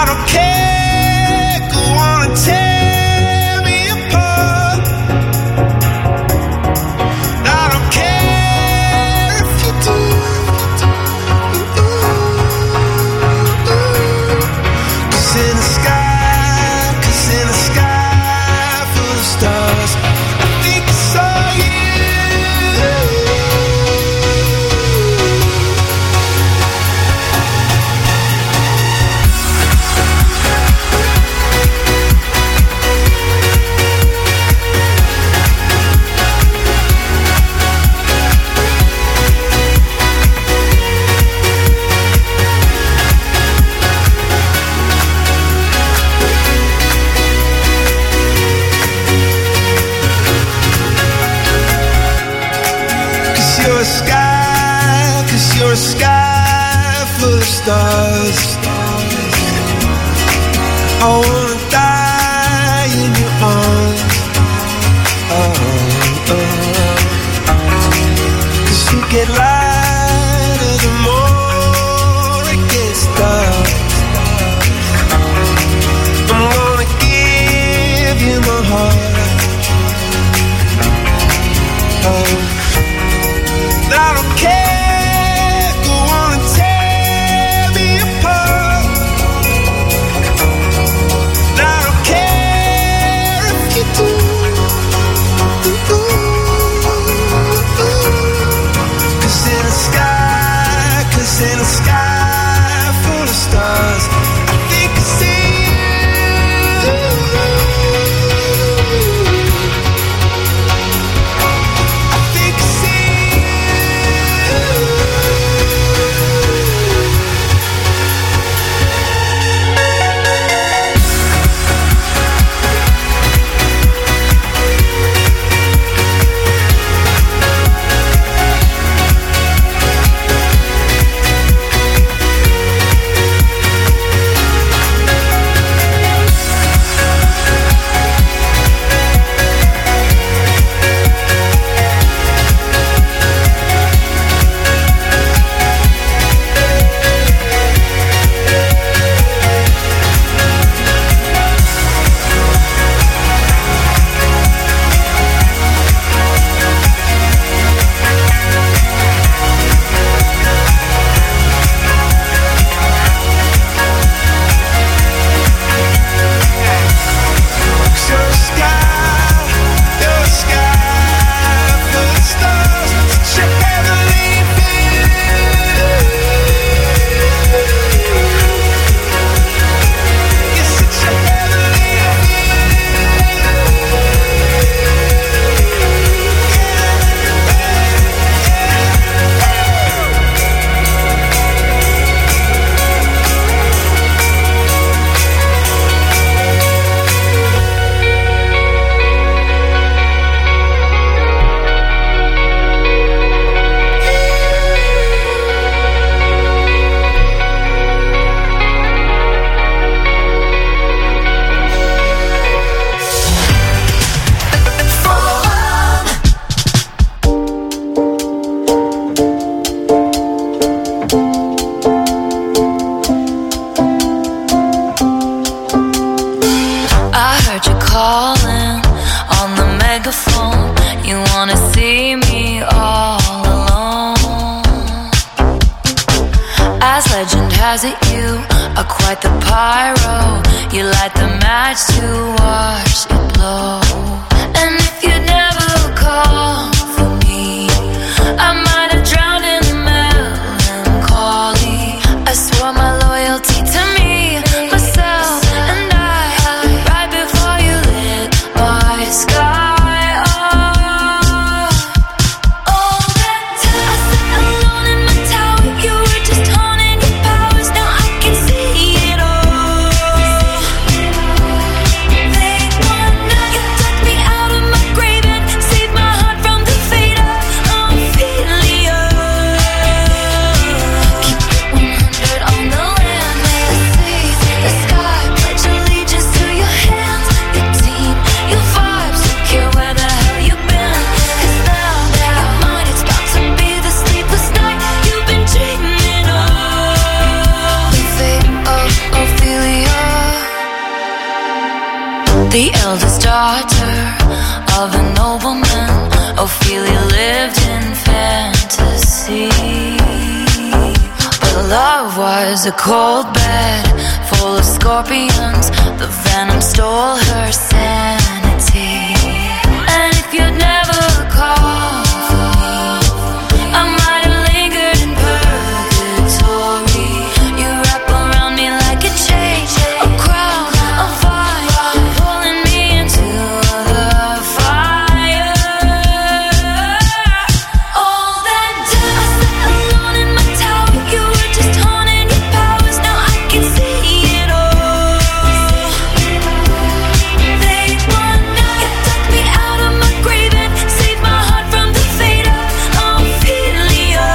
me the eldest daughter of a nobleman. Ophelia lived in fantasy, but love was a cold bed full of scorpions. The venom stole her sanity. And if you'd never called for me, I might have lingered in purgatory. You wrap around me like a chain, a crown, a fire, pulling me into the fire. All that time I sat alone in my tower, you were just haunting your powers. Now I can see it all. They want now, you took me out of my grave and saved my heart from the fate of Ophelia.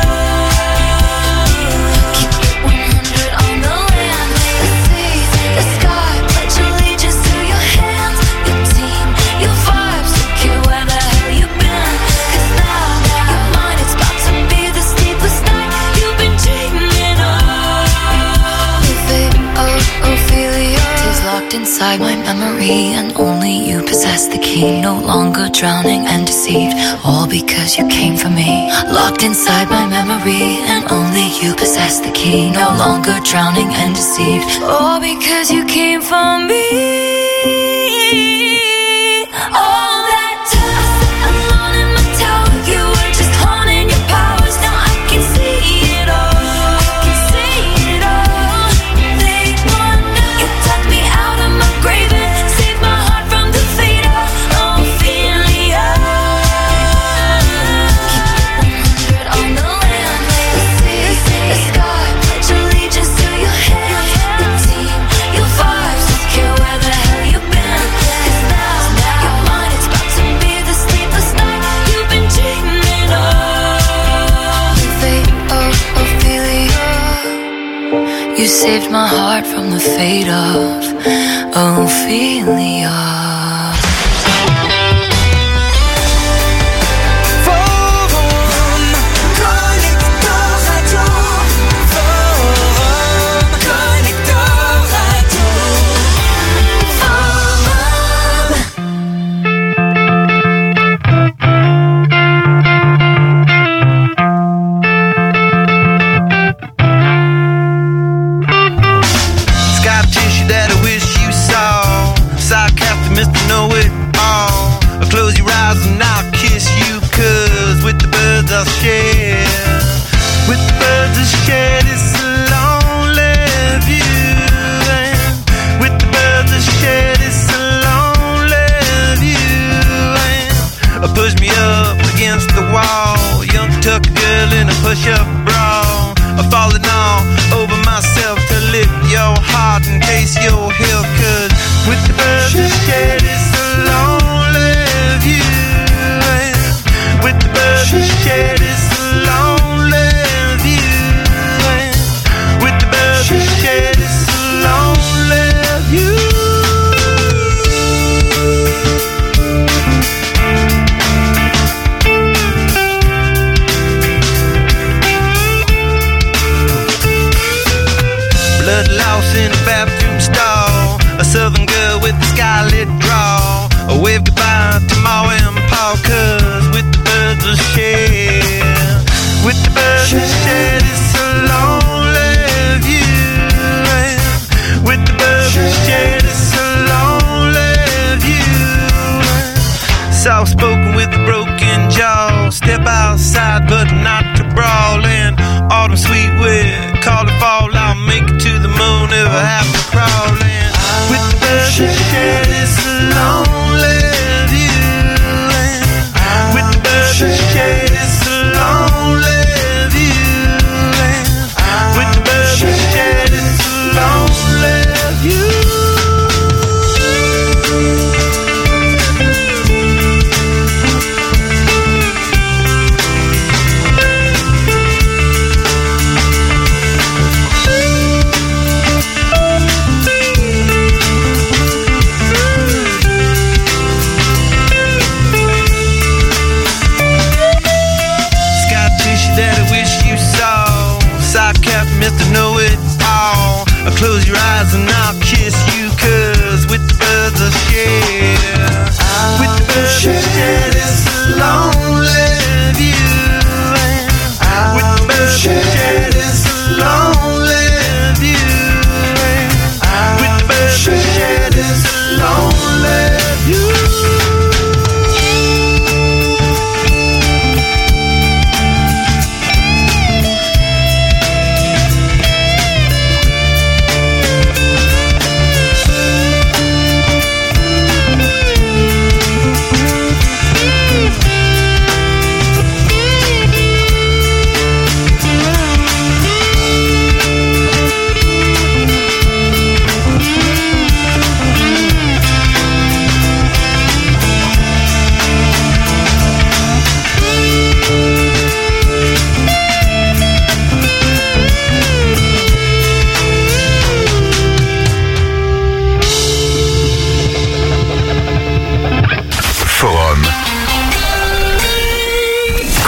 Keep 100 on the land, the sea, the sky, pledge allegiance to your hands, your team, your vibes, don't care where the hell you've been. 'Cause now you're mine, it's about to be the sleepless night you've been dreaming of. The fate of Ophelia is locked inside my memory, and only you possess the key. No longer drowning and deceived, all because you came for me. Locked inside my memory, and only you possess the key. No longer drowning and deceived, all because you came for me. All that time I sat alone in my tower, you were just haunting your powers. Now I can see it all. I can see it all. They want now, you took me out of my grave and saved my heart from the fate of Ophelia. Keep 100 on the land, the sea, the sky, pledge allegiance to your hands, your team, your vibes, don't care where the hell you've been. 'Cause now you're mine, it's about to be the sleepless night you've been dreaming of. The fate of Ophelia, you saved my heart from the fate of Ophelia. Scar tissue that I wish you saw. Sarcastic Mr. Know-It-All. Close your eyes and I'll kiss you, 'cause with the birds I'll share. With the birds I'll share this lonely view. And with the birds I'll share this lonely view. And push me up against the wall. Young tuck girl in a push-up bra. Falling all over myself to lift your heart in case you're here. 'Cause with the birds I share this lonely view. And with the birds I share this lonely view. And with the birds I share this lonely view. Blood loss in a bathroom stall. A southern girl with a scarlet draw. A wave goodbye to Ma and Pa, 'cause with the birds I share. With the birds I share this lonely view. And with the birds I share this lonely view. Soft spoken with a broken jaw. Step outside but not to brawl. And autumn sweet wind, call it fall. I'll make it to the moon if I have to crawl in. With the birds I share this lonely view. And with the birds I share this lonely view. And with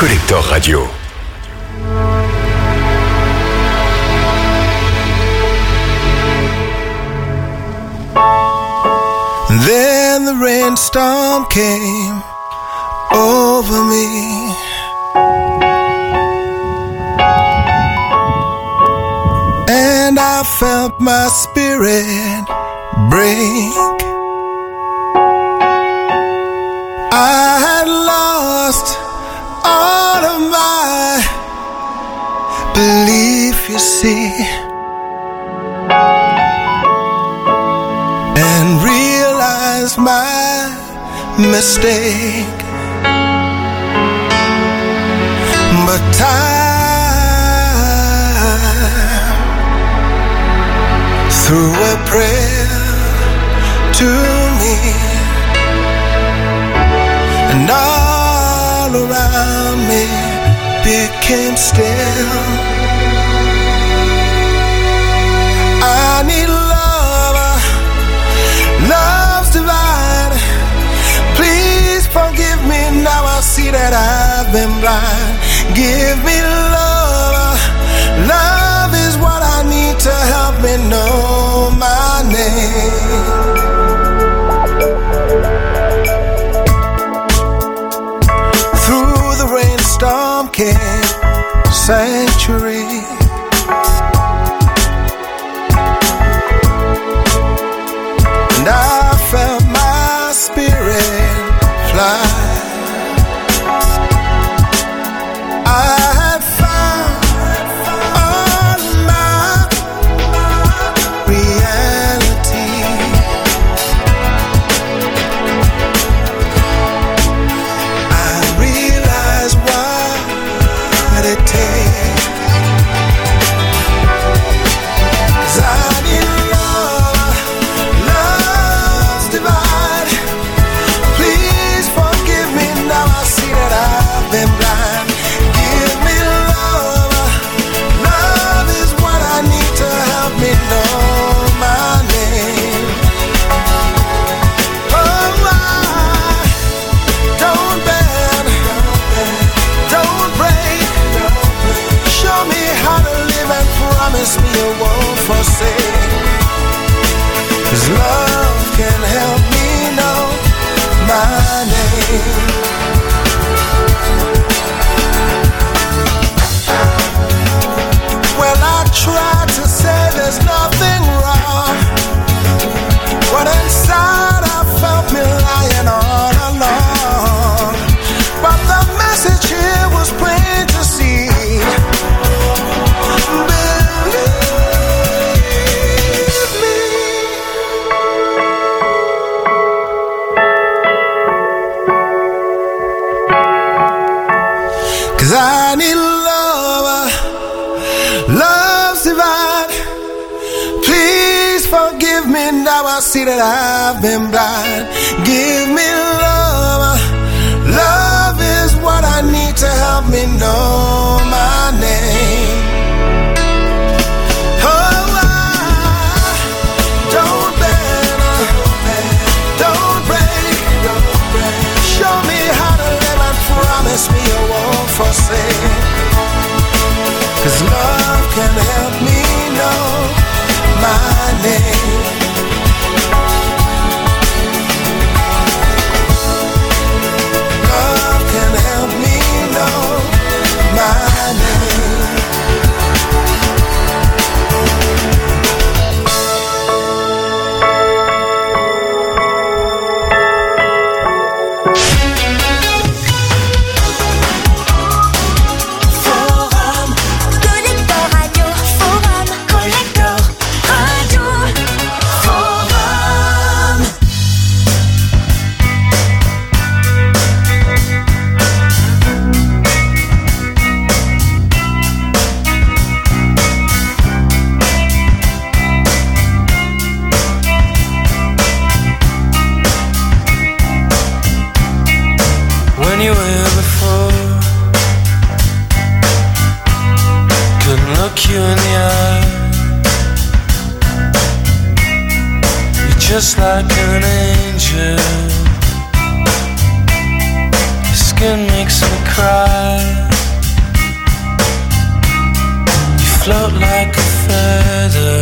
Collector Radio. Then the rainstorm came over me. And I felt my spirit break. I had lost all of my belief, you see, and realized my mistake. But time threw a prayer to me, and all around me became still. I need love, love's divine. Please forgive me, now I see that I've been blind. Give me love, love is what I need to help me know my name. Through the rainstorm came sanctuary. And I felt my spirit fly. I had found all my reality. I realized what it takes. 'Cause I need love, love's divine. Please forgive me, now I see that I've been blind. Give me love, love is what I need to help me know my name. Oh, I don't bend, don't break. Show me how to live and promise me you won't forsake. 'Cause love can help me know my name. Well, I tried to say there's nothing wrong, but inside I felt me lying all along. But the message here was plain to see. Believe me. 'Cause I need love, love's divine. Please forgive me, now I see that I've been blind. Give me love, love is what I need to help me know my name. Oh, I don't bend, don't break. Show me how to live and promise me you won't forsake. 'Cause love can help me know my name. Love can help me know my name. Collector Radio, Forum, Collector Radio, Forum. When you were here before, couldn't look you in the eye. You're just like an angel, skin makes me cry. You float like a feather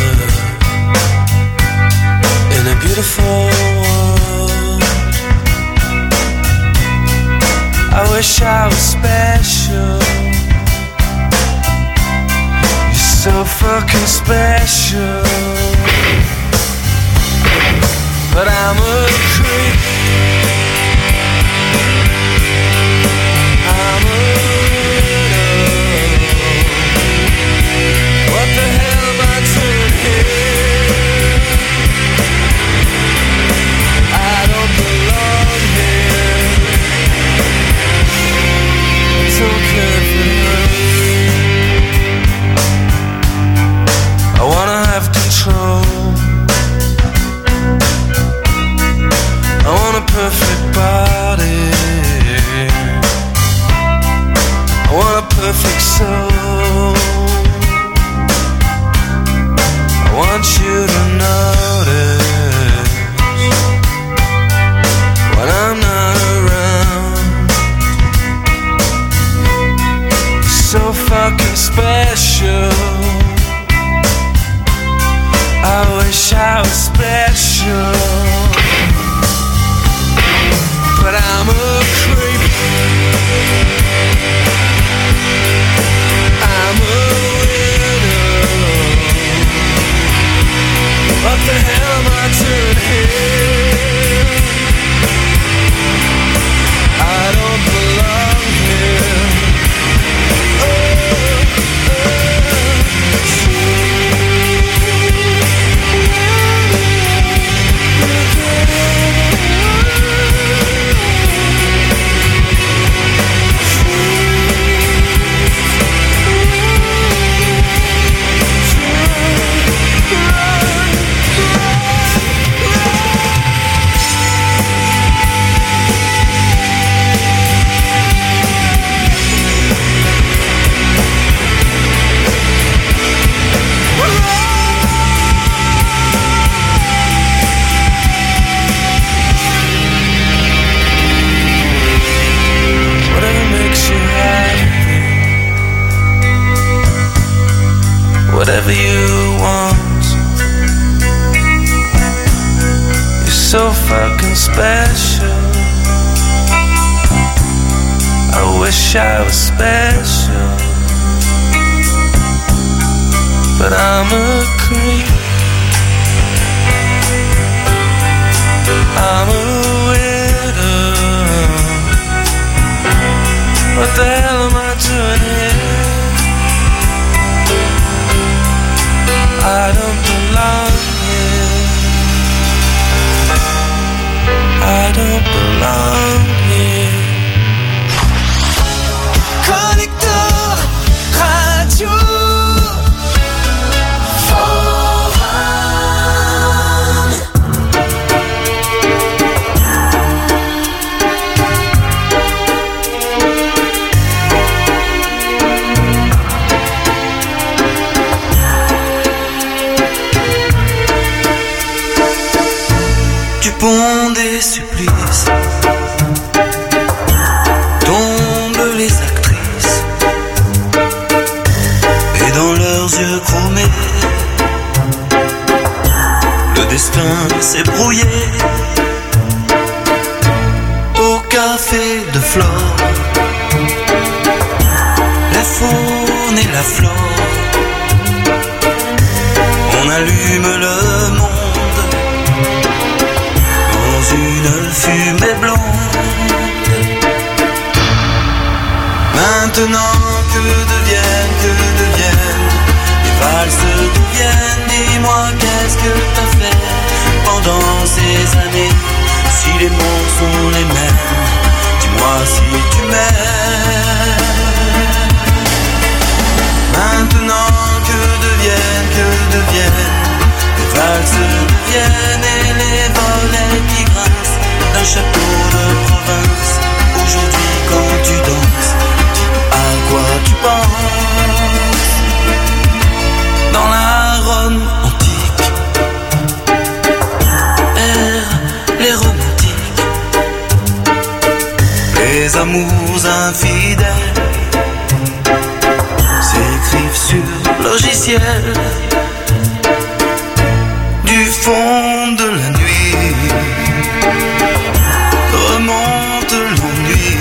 in a beautiful world. I wish I was special. You're so fucking special. But I'm a creep. I'm a widow. What the hell am I doing here? I don't belong here. It's okay for me. I wanna have control. I want a perfect body. I want a perfect soul. I want you to notice when I'm not around. You're so fucking special. I wish I was special. But I'm a creep. I'm a widow. What the hell am I doing here? I don't belong here. Whatever you want. You're so fucking special. I wish I was special. But I'm a creep. I'm a widow. What the hell am I doing here? I don't belong here. I don't belong here. Connecteur Radio. Du pont des supplices tombent les actrices, et dans leurs yeux chromés le destin s'est brouillé. Au café de Flore, la faune et la flore, on allume le monde une fumée blonde. Maintenant que deviennent les valses deviennent. Dis-moi qu'est-ce que t'as fait pendant ces années? Si les mots sont les mêmes, dis-moi si tu m'aimes. Maintenant que deviennent les valses deviennent et les volets qui grincent d'un château de province. Aujourd'hui quand tu danses, à quoi les amours infidèles s'écrivent sur logiciel du fond de la nuit. Remonte l'ennui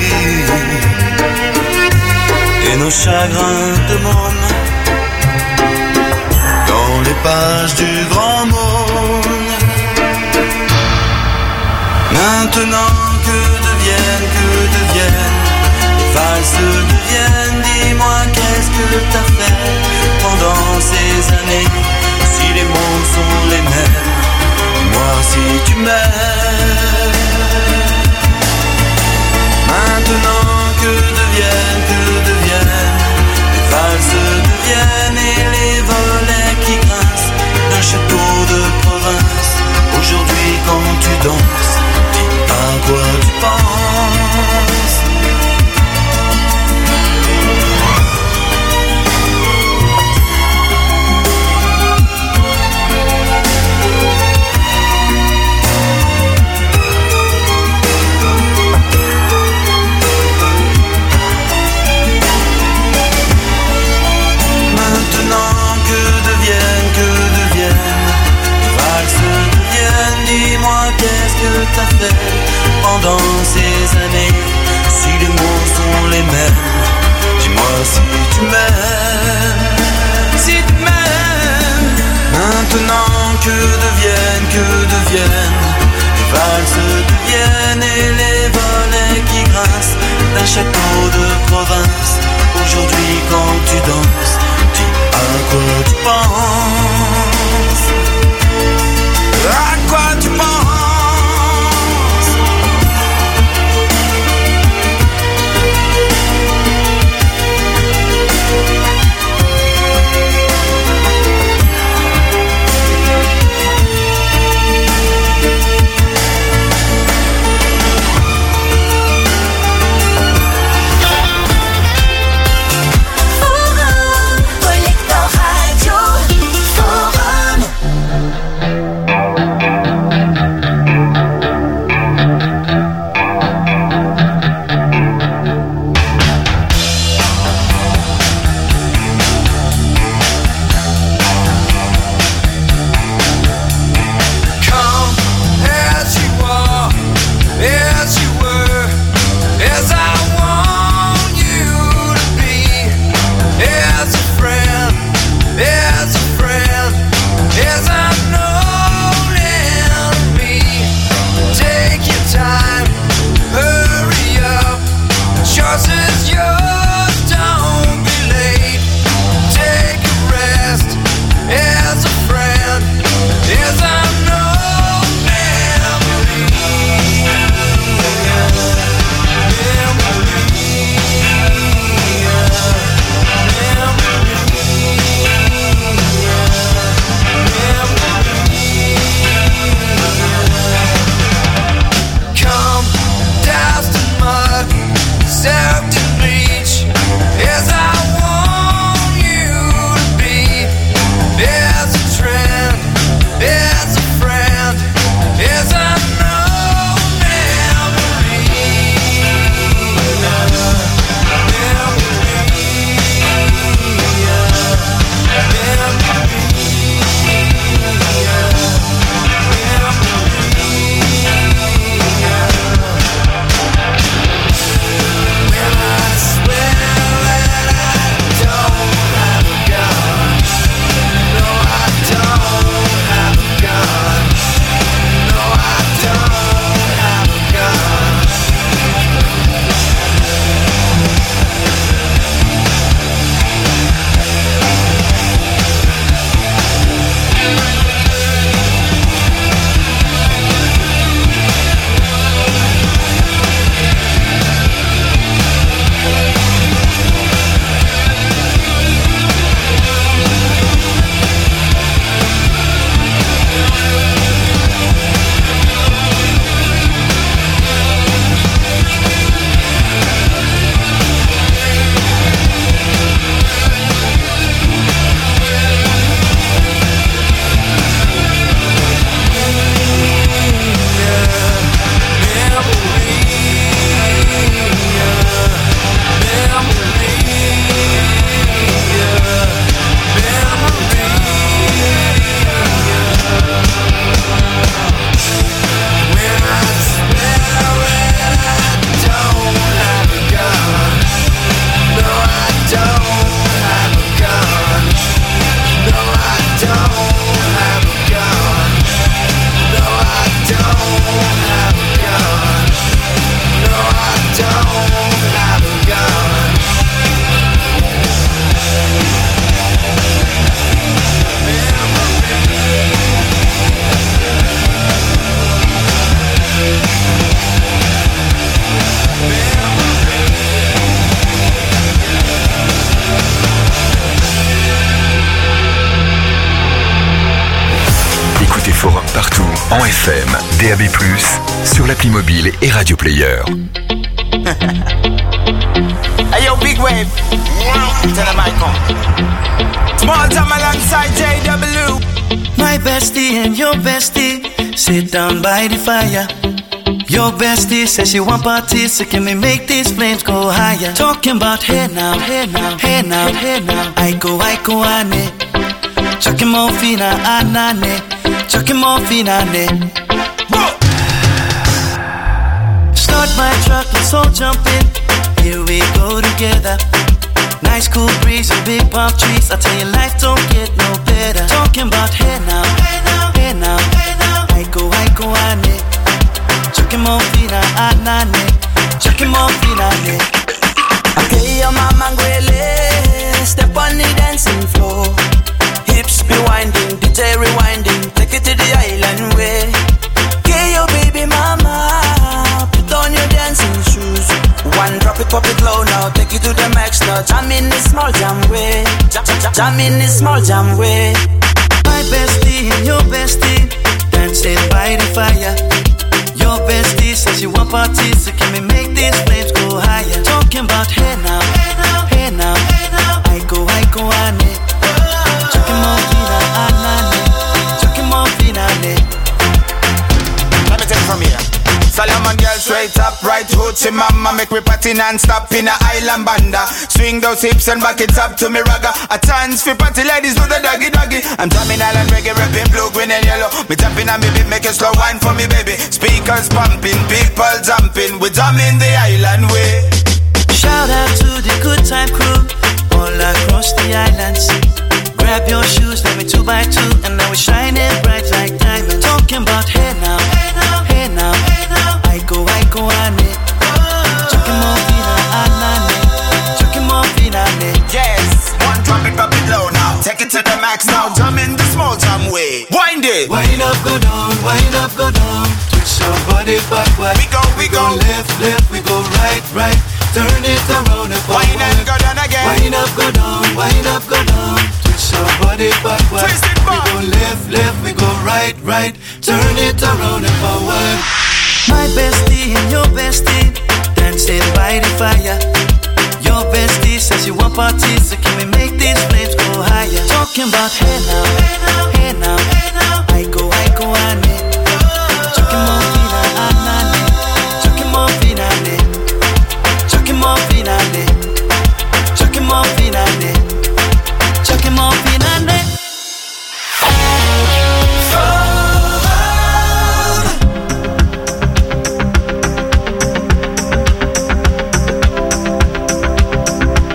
et nos chagrins de môme dans les pages du grand monde. Maintenant que deviennent les valses deviennent. Dis-moi qu'est-ce que t'as fait pendant ces années? Si les mots sont les mêmes, dis-moi si tu m'aimes. Maintenant que deviennent les valses deviennent et les volets qui grincent d'un château de province. Aujourd'hui quand tu danses, dis à quoi tu penses. Qu'est-ce que t'as fait pendant ces années? Si les mots sont les mêmes, dis-moi si tu m'aimes. Si tu m'aimes. Maintenant que deviennent les valses deviennent et les volets qui grincent d'un château de province. Aujourd'hui quand tu danses, dis à quoi tu penses. À quoi tu penses? Forum Collector Radio. Forum Écoutez Forum partout, en FM, DAB+, sur l'appli mobile et Radio Player. Hey yo, big wave. Tell them I come. Small time alongside JW. My bestie and your bestie sit down by the fire. Your bestie says she want parties, so can we make these flames go higher? Talking about hey now, hey now, hey now, hey now. I go ane. Chucking morphina anane. Chucking morphina ane. Start my truck, let's all jump in. Here we go together. Nice cool breeze and big palm trees. I tell you, life don't get no better. Talking about hey now, hey now, hey now, hey now. I go ane. Chucking morphina anane. Chucking morphina ane. Okay, your mama ngwele. Step on the dancing floor. Hips be winding, DJ rewinding. Take it to the island way. Okay, your baby mama. Put on your dancing shoes. One drop it, pop it low now. Take it to the max now. Jam in this small jam way. Jam in this small jam way. My bestie and your bestie dancing by the fire. Your bestie says she want parties, so can we make these flames go higher? Talking about hey now, hey now, hey now, hey now. I go ane. Chucking morphina anane. Chucking morphina ane. Let me take it from here. Solomon girl straight up, right hoochie mama. Make me party non-stop in a island banda. Swing those hips and back it up to me ragga. A chance for party ladies do the doggy doggy. I'm drumming island reggae, rapping blue, green and yellow. Me tapping on me beat, make a slow wine for me baby. Speakers pumping, people jumping. We drumming the island way. Shout out to the good time crew all across the islands. Grab your shoes, let me 2x2, and now we're shining bright like diamonds. Talking about hey now, hey now, hey now, hey now. I go ane. Chucking morphina anane. Chucking morphina ane. Yes, one drop it, pop it low now. Take it to the max now. Jump in the small jam way. Wind it. Wind up, go down, wind up, go down. Twist your body backward. We go left, left, we go right, right. Turn it around and forward. Wind and go down again. Wind up, go down, wind up, go down. Twist your body backward. Twist it back. We go left, left, we go right, right. Turn it around and forward. My bestie and your bestie dancing by the fire. Your bestie says you want parties, so can we make these flames go higher? Talking about hey now, hey now, hey now, hey now. I go ane. Chucking morphina anane. Chucking morphina ane. Chucking morphina ane. Chucking morphina ane. Chucking morphina ane.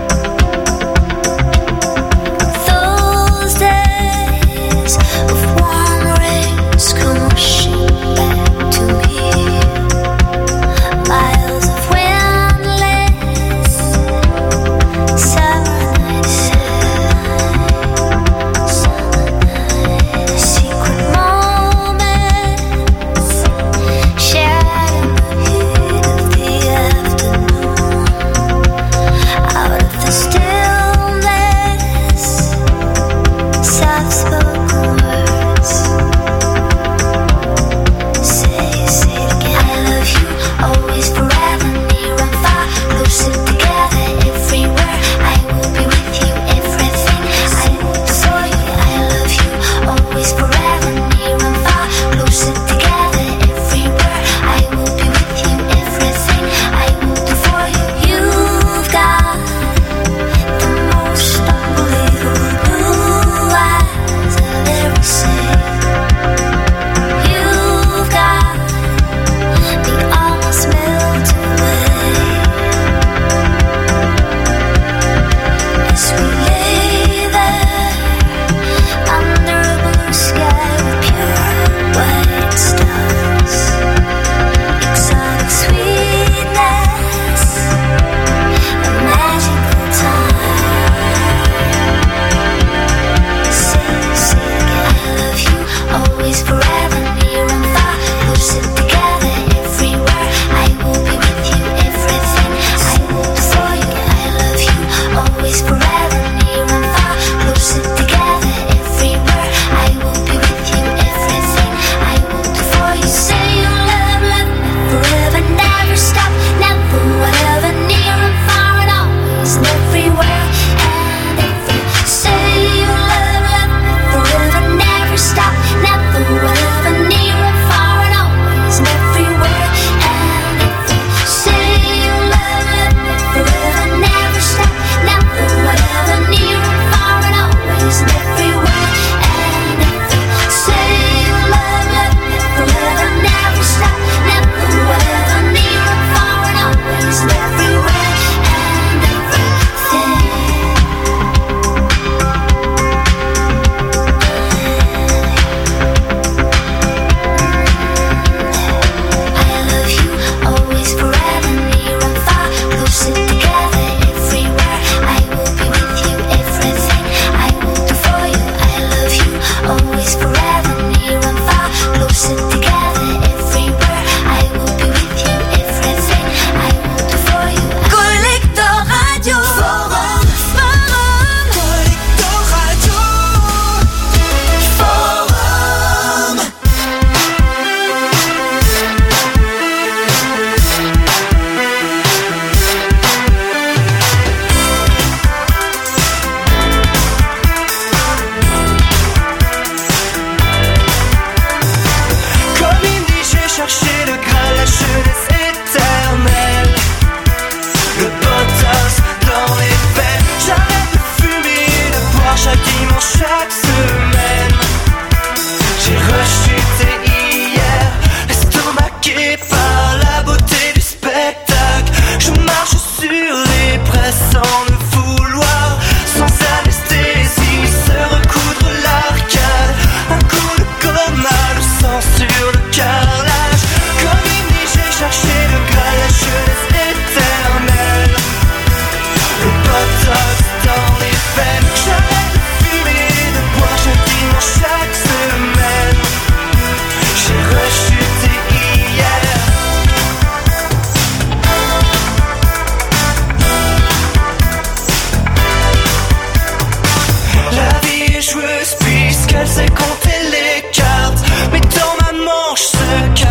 Those days of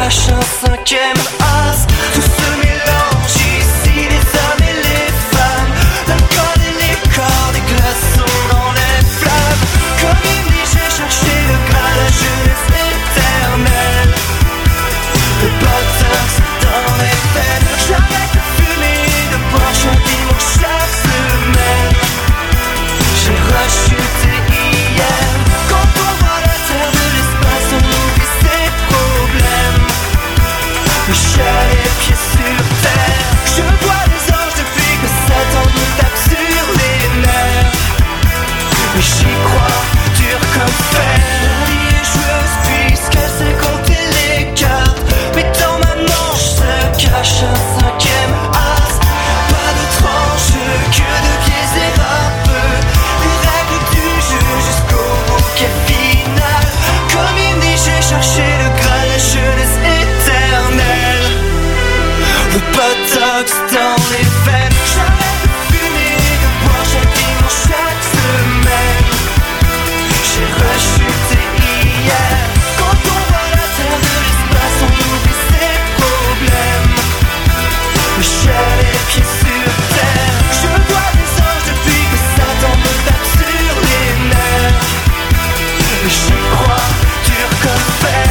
cache un cinquième as. Tout se mélange ici, les hommes et les femmes, l'alcool et les corps, des glaçons dans les flammes. Comme il dit, j'ai cherché le graal, la jeunesse éternelle. Le botox dans les veines, j'arrête de fumer, de boire chaque dimanche, chaque semaine. J'ai rechuté hier. Quand on voit la terre de l'espace, on oublie ses problèmes. Mais j'ai les pieds sur terre. Je vois les anges depuis que Satan me tape sur les nerfs. Mais j'y crois, dur comme fer. La vie est joueuse puisqu'elle sait compter les cartes. Mais dans ma manche se cache un cinquième as. Pas d'autre enjeu que de biaiser un peu les règles du jeu jusqu'au bouquet final. Comme il dit, j'ai cherché le graal, la jeunesse éternelle. Le botox dans les veines, j'arrête de fumer, de boire chaque dimanche, chaque semaine. J'ai rechuté hier. Quand on voit la terre de l'espace, on oublie ses problèmes. Mais j'ai les pieds sur terre. Je vois les anges depuis que Satan me tape sur les nerfs. Mais j'y crois, dur comme fer.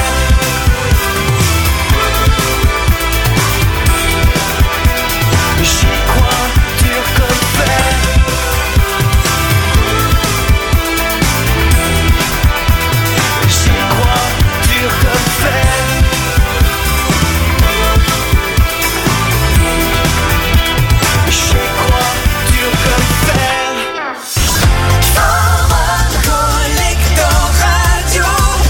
Mais j'y crois, dur comme fer. J'y crois, dur comme fer. J'y crois, dur comme fer. Forum Collector Radio.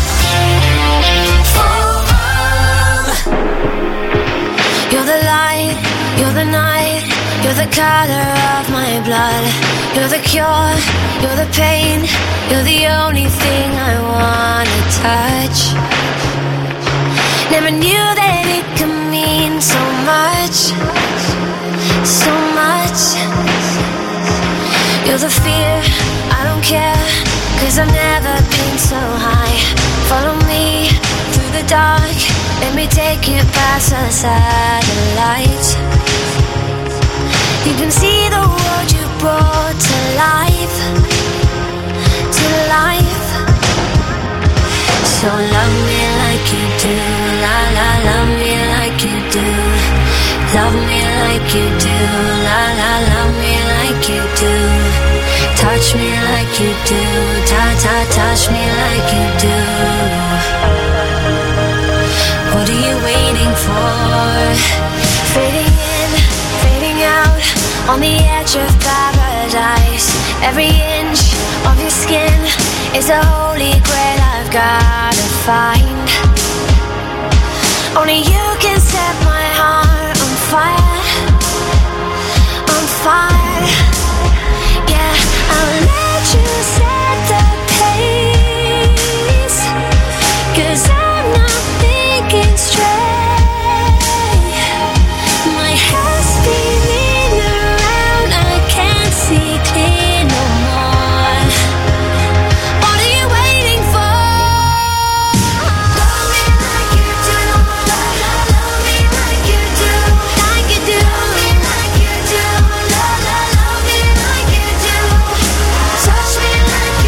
Forum. You're the light, you're the night, you're the color of my blood. You're the cure, you're the pain, you're the only thing I wanna touch. Never knew that it could mean so much, so much. You're the fear, I don't care, 'cause I've never been so high. Follow me through the dark, let me take you past the satellite. You can see the world you brought to life, to life. So love me like you do, la la, love me like you do. Love me like you do, la la, love me like you do. Touch me like you do, touch me like you do. What are you waiting for? Fading in, fading out, on the edge of paradise. Every inch of your skin is a holy grail I've gotta find. Only you can set my heart on fire, on fire. Yeah, I'll let you set the pace, 'cause I'm not thinking straight. My head's spinning around, I can't see clear no more. What are you waiting for? Love me like you do, love me like you do, like you do. Love me like you do, love me like you do. Touch me like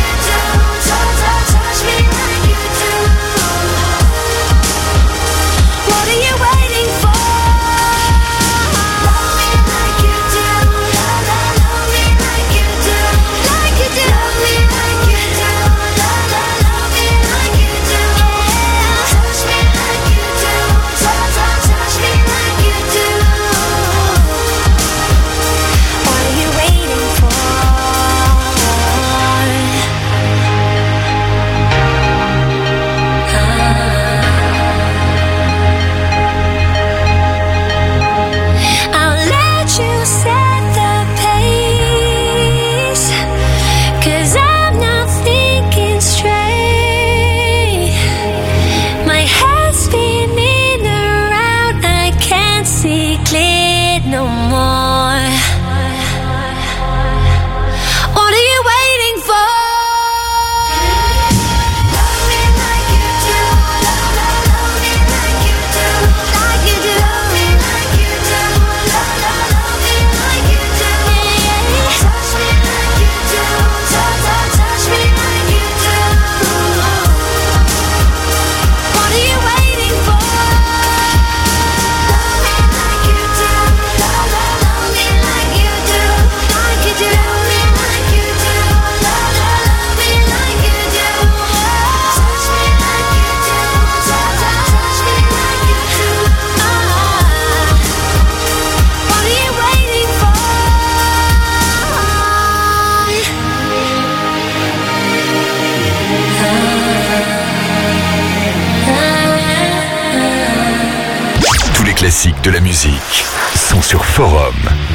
classiques de la musique sont sur Forum.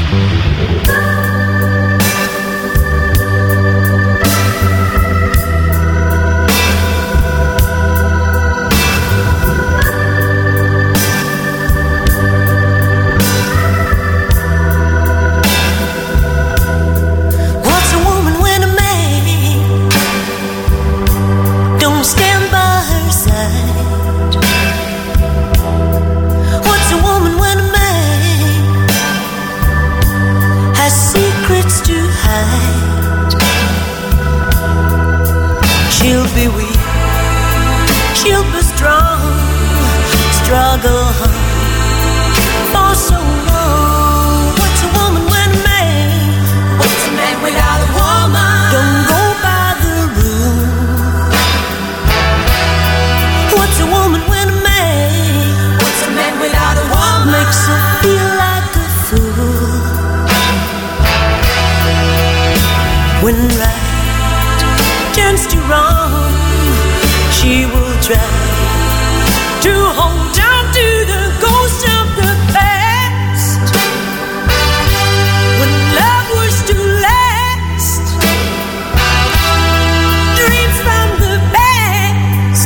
She'll be weak, she'll be strong, struggle for so long. What's a woman when a man? What's a man without a woman? Don't go by the rule. What's a woman when a man? What's a man without a woman? Makes her feel like a fool. When right turns to wrong, she will try to hold on to the ghost of the past. When love was to last, dreams from the past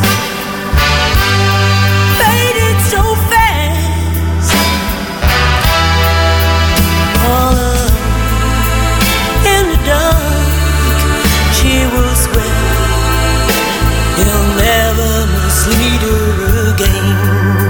faded so fast. All alone in the dark, she will swear he'll never mislead her again.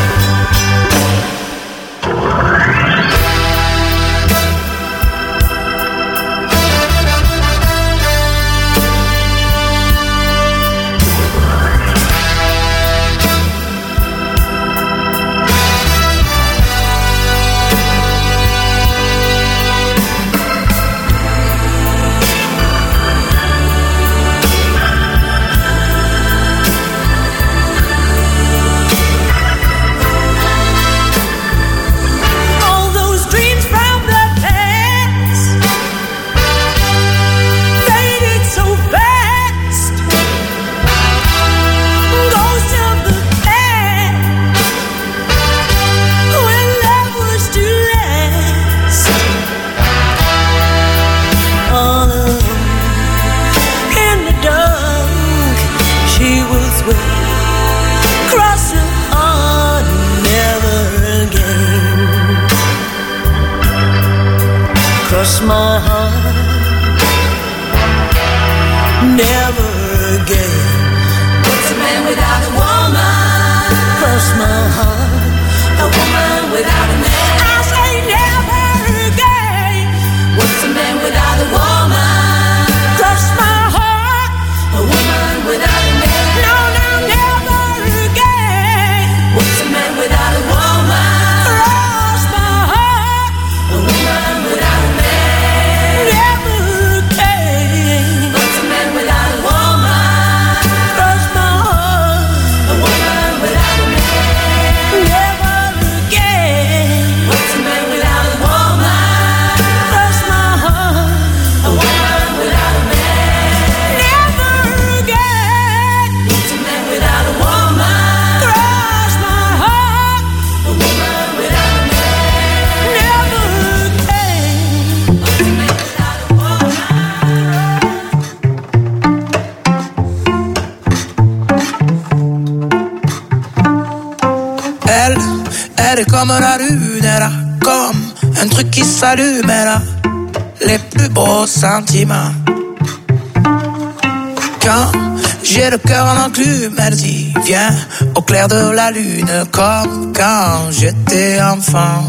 Cross my heart, never again. What's a man without a woman? Cross my heart, a woman without a man. I say never again. What's a man without a woman? Cross my heart, a woman without a man. No, no, never again. What's a man without a woman? Cross my heart, a woman without a man. Elle est comme la lune, elle a comme un truc qui s'allume, elle a les plus beaux sentiments. Quand j'ai le cœur en enclume, elle dit viens au clair de la lune, comme quand j'étais enfant.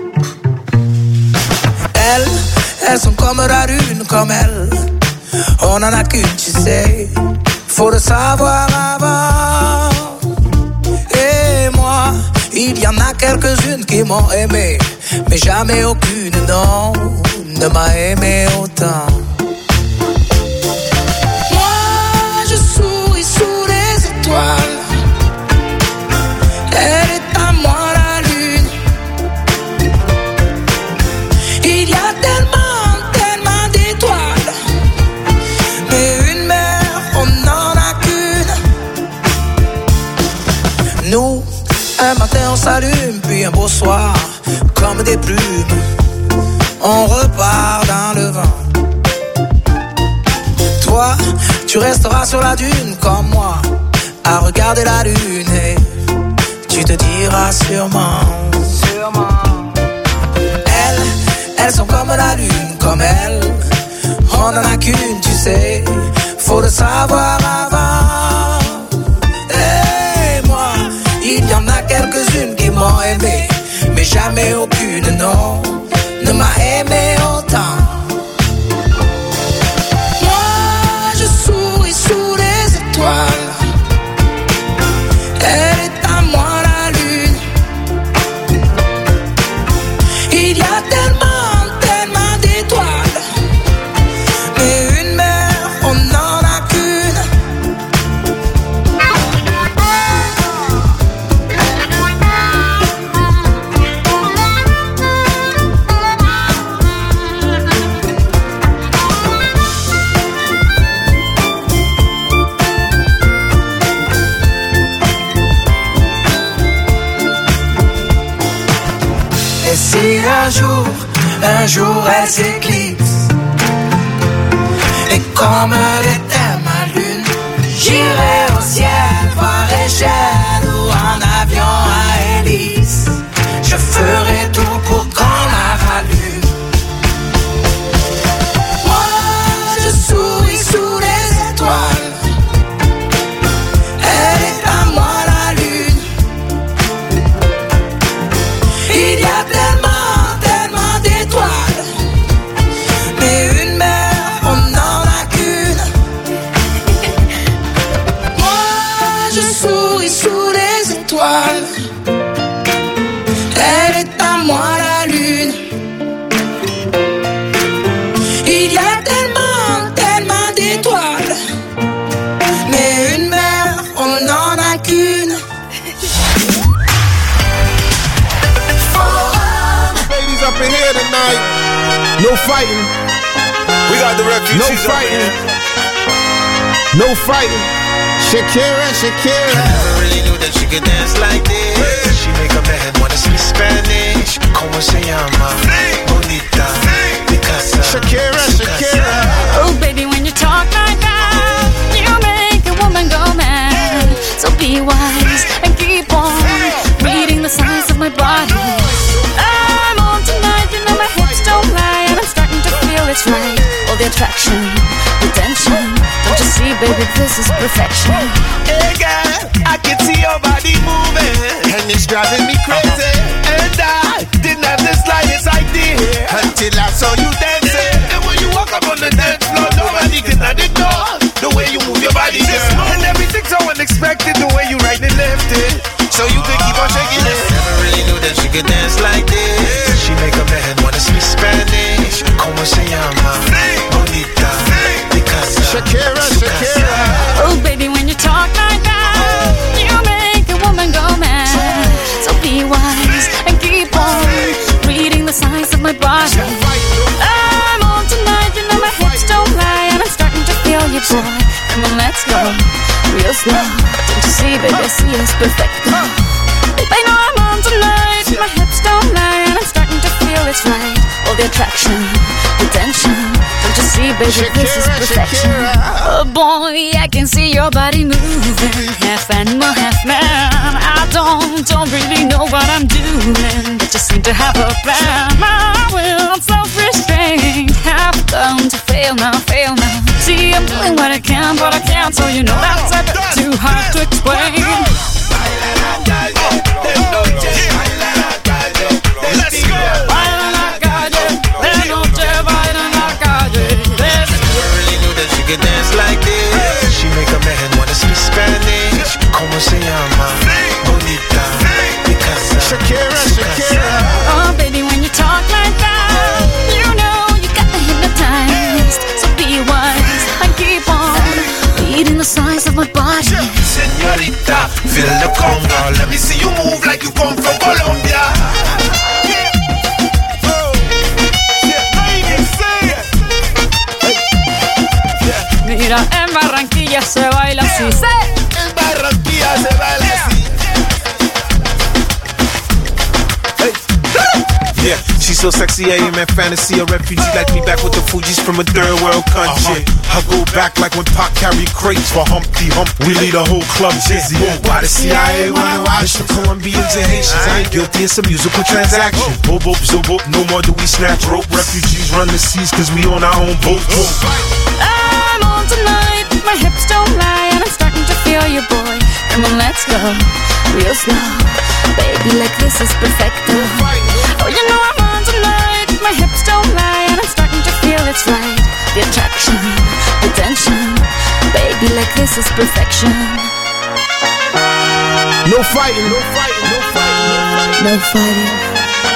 Elles sont comme la lune, comme elle, on en a qu'une, tu sais, faut le savoir avant. Et moi, il y en a quelques-unes qui m'ont aimé, mais jamais aucune, non, ne m'a aimé autant. Moi, je souris sous les étoiles, elle est à moi la lune. Il y a tellement, tellement d'étoiles, mais une mère, on n'en a qu'une. Nous, Un matin on s'allume, puis un beau soir, comme des plumes, on repart dans le vent. Toi, tu resteras sur la dune comme moi, à regarder la lune, et tu te diras sûrement. Elles sont comme la lune, comme elles, on en a qu'une, tu sais, faut le savoir avant. Et moi, il y en a quelques-unes qui m'ont aimé, mais jamais aucune, non, ne m'a aimé autant. Moi, je souris sous les étoiles, elle est à moi la lune. Il y a tellement d'étoiles, mais une mère, on n'en a qu'une. Et si un jour elle s'éclipse, et comme elle était ma lune, j'irai au ciel voir Échelle ou en avion à hélice. Je ferai tout pour qu'on la rallume. Moi, je souris sous les étoiles, elle est à moi la lune. Il y a tellement d'étoiles, mais une mère, on n'en a qu'une. Moi, je souris sous les étoiles, elle est à moi la lune. Il y a tellement d'étoiles, mais une mère, on n'en a qu'une. Ladies up in here tonight. No fighting. We got the refugees. No fighting. No fighting. Shakira, Shakira. Never really knew that she could dance like this. She make a man wanna speak Spanish. Como se llama? Bonita. Picasa. Shakira, Shakira. Oh, baby, when you talk like that, you make a woman go mad. So be wise and keep on reading the signs of my body. I'm on tonight, you know my hips don't lie, and I'm starting to feel it's right. All the attraction, the tension. Don't you see, baby, this is perfection. Hey girl, I can see your body moving, And it's driving me crazy. and I didn't have the slightest idea Until I saw you dancing. And when you walk up on the dance floor, nobody can ignore the way you move your body, girl. And everything's so unexpected, the way you right and left it, so you can keep on shaking it. Never really knew that she could dance like this. She make a man wanna speak Spanish. Como se llama? Bonita. Picasa. Shakira, Shakira. Oh, baby, when you talk like that, you make a woman go mad. So be wise and keep on reading the signs of my body. I'm on tonight, you know my hips don't lie, and I'm starting to feel you, boy. Come on, let's go, real slow. Don't you see, baby, I see it's perfect. I know I'm on tonight, my hips don't lie, and I'm starting to feel it's right. All the attraction, the tension. Don't you see, baby, this is perfection. Oh boy, I can see your body moving, half animal, half man. I don't really know what I'm doing, but you seem to have a plan. My will, self-restraint, have come to fail now, fail now. See, I'm doing what I can, but I can't, so you know that's a bit too hard to explain. Let's go. Baila en la calle, de noche baila en la calle. Never really knew that she could dance like this. She make a man wanna speak Spanish. Como se llama? Bonita. Picasa. Shakira, Shakira. Oh, baby, when you talk like that, you know you got me hypnotized. So be wise and keep on reading the signs of my body. Señorita, feel the conga. Let me see you move like you come from Colombia. Mira, en Barranquilla se baila así. En Barranquilla se baila así. She's so sexy, I am in fantasy. A refugee like me back with the Fugees from a third world country. I go back like when Pac carried crates for Humpty Hump. We lead a whole club dizzy. Why the CIA wanna watch the Colombians and Haitians? I ain't guilty, it's a musical transaction. Boop, boop, zo, boop, no more do we snatch rope. Refugees run the seas cause we on our own boat. I'm on tonight, my hips don't lie, and I'm starting to feel you, boy. Come on, let's go, real slow. Baby, like this is perfecto. Oh, you know I'm on tonight, my hips don't lie, and I'm starting to feel it's right. The attraction, the tension. Baby, like this is perfection. No fighting, no fighting, no fighting, no fighting.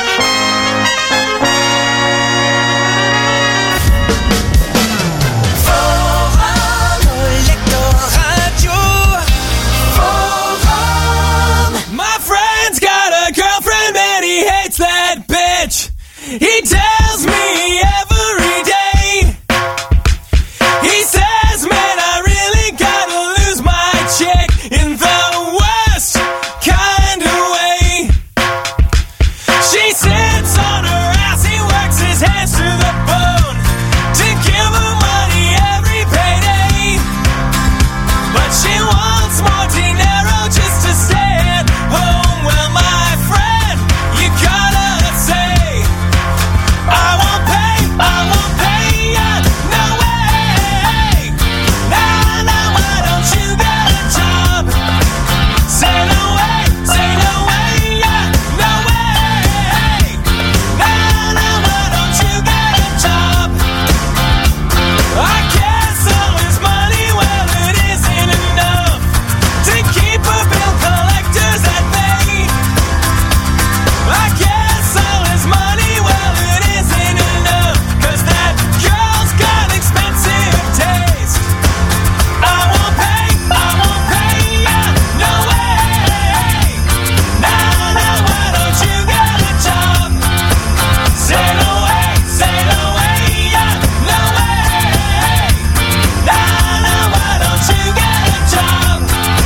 He tells me every day. He says, man, I really gotta lose my chick in the worst kind of way. She sits on her ass, he works his hands to the bone to give her money every payday. But she wants more dinero just to stay at home. Well, my friend, you gotta say, I won't pay ya, no way. Nah, nah, why don't you get a job? Say no way, yeah, no way. Nah, nah, why don't you get a job? I guess all his money, well, it isn't enough to keep a bill collectors at bay. I guess all his money, well, it isn't enough, 'cause that girl's got expensive taste. I won't pay ya, no way. Nah, nah, why don't you get a job? Say no way, yeah, no way. Nah, nah, why don't you get a job?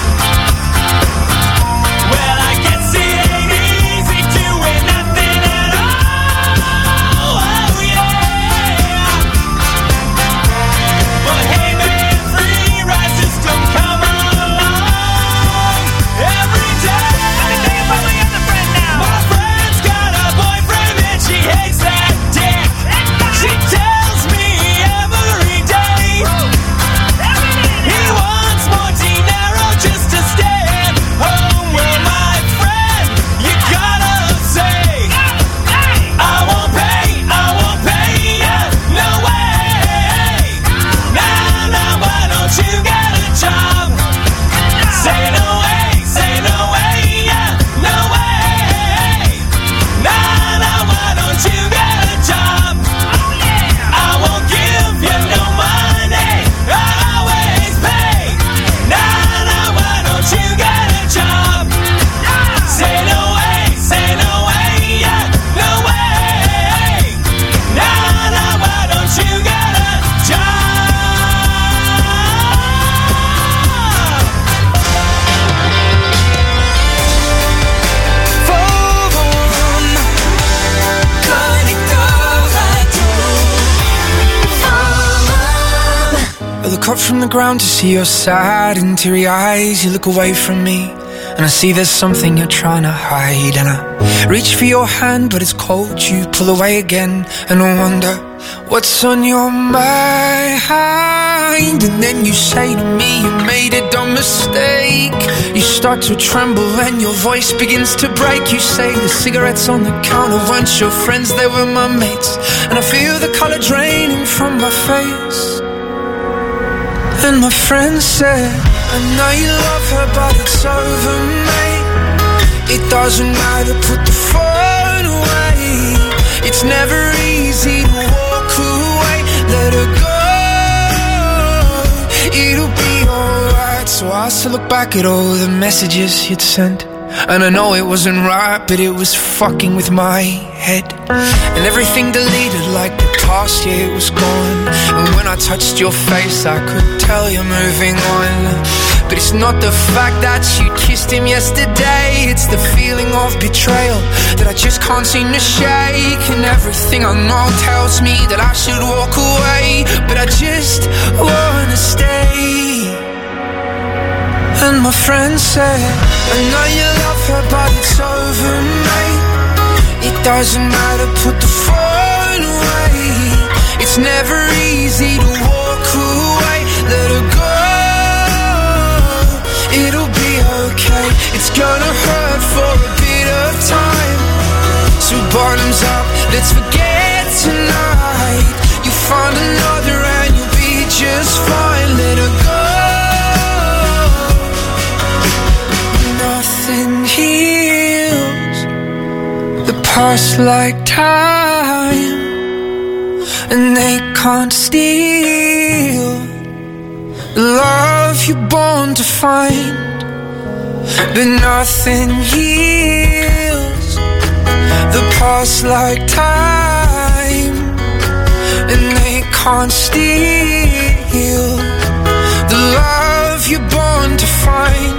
Well, I guess it ain't easy doing nothing at all. Oh, yeah. But hey, man, free ride system, come along every day. My friend's got a boyfriend and she hates that dick. She tells me every day he wants more dinero just to stay at home. Well, my friend, you gotta say, I won't pay ya, no way. Nah, nah, why don't you get a job? Say no way, yeah, no way. Nah, nah, why don't you get a job? I won't give you no money, I always pay. Nah, nah, why don't you get a job? Say no way, yeah, no way. Nah, nah, why don't you get a job? Forum, Connector Radio. I look up from the ground to see your sad and teary eyes. You look away from me, and I see there's something you're trying to hide. And I reach for your hand, but it's cold. You pull away again, and I wonder what's on your mind. And then you say to me you made a dumb mistake. You start to tremble and your voice begins to break. You say the cigarettes on the counter weren't your friends, they were my mates. And I feel the color draining from my face. And my friend said, I know you love her, but it's over, mate. It doesn't matter, put the phone away. It's never easy to walk away. Let her go, it'll be alright. So I still look back at all the messages you'd sent, and I know it wasn't right, but it was fucking with my head. And everything deleted like the past year was gone. And when I touched your face I could tell you're moving on. But it's not the fact that you kissed him yesterday, it's the feeling of betrayal that I just can't seem to shake. And everything I know tells me that I should walk away, but I just wanna stay. And my friend said, I know you love her, but it's over, mate. It doesn't matter, put the phone away. It's never easy to walk away. Let her go, it'll be okay. It's gonna hurt for a bit of time. So bottoms up, let's forget tonight. You find another and you'll be just fine. Let her go. Nothing heals the past like time, and they can't steal the love you're born to find. But nothing heals the past like time, and they can't steal the love you're born to find.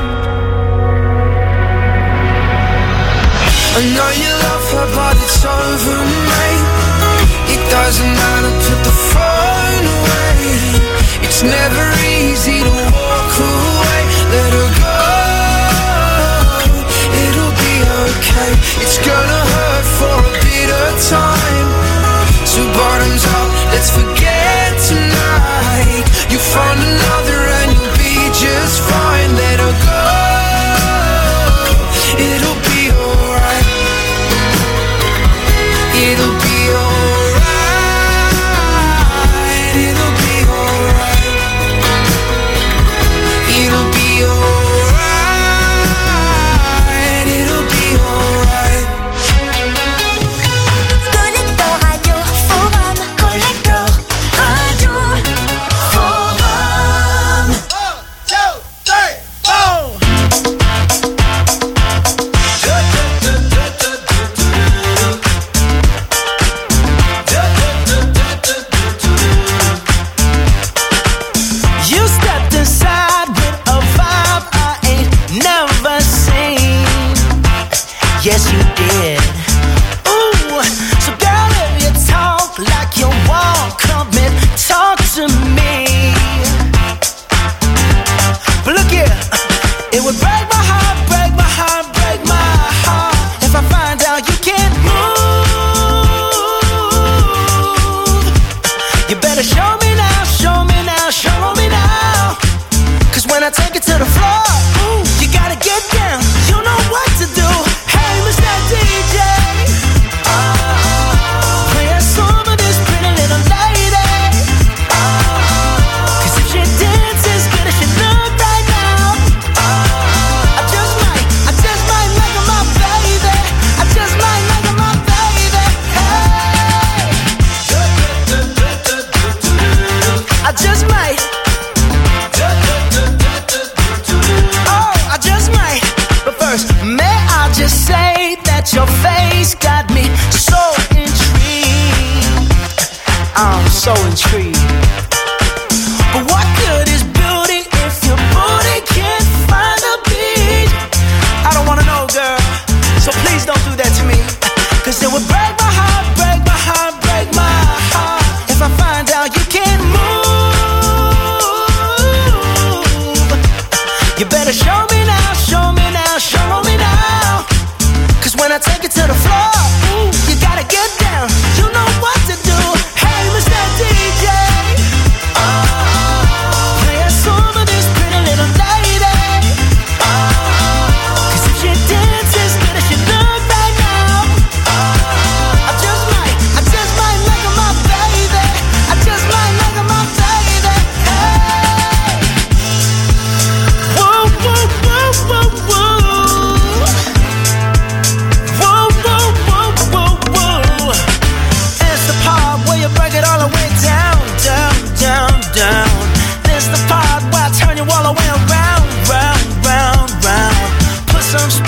I know you love her, but it's over, mate. It doesn't matter, put the phone away. It's never easy to walk away. Let her go, it'll be okay. It's gonna hurt for a bit of time. So bottoms up, let's forget tonight. You find another and you'll be just fine. Let her go, it'll be alright. It'll be alright. It'll be alright. It'll be alright. It'll be alright. Connector Radio Forum. Connector Radio Forum. 1, 2, 3, 4. You stepped inside with a vibe I ain't never seen. Yes, you did. Ooh, so girl, if you talk like you walk, come and talk to me. But look here, it would break my heart, break my heart, break my heart if I find out you can't move. You better show me now, show me now, show me now. Cause when I take it to the floor, ooh, you gotta get down. You know what to do. Hey, Mr. DJ, play a song of this pretty little lady. Cause if she dances as good as she look right now, I just might make her my baby. I just might make her my baby. Hey, I just might. Oh, I just might. But first, may I just say that your face got me so intrigued. I'm so intrigued. But what good is beauty if your booty can't find a beat? I don't wanna know, girl. So please don't do that to me. Cause it would break